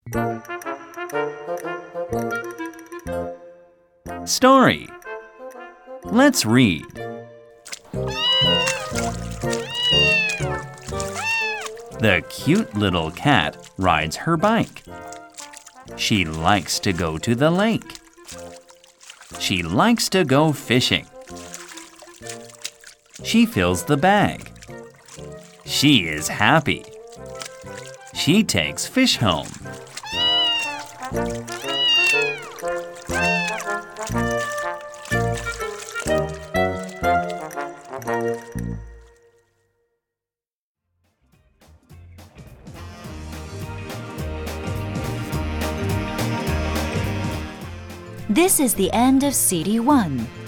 Story. Let's read. The cute little cat rides her bike. She likes to go to the lake. She likes to go fishing. She fills the bag. She is happy. She takes fish home. This is the end of CD1.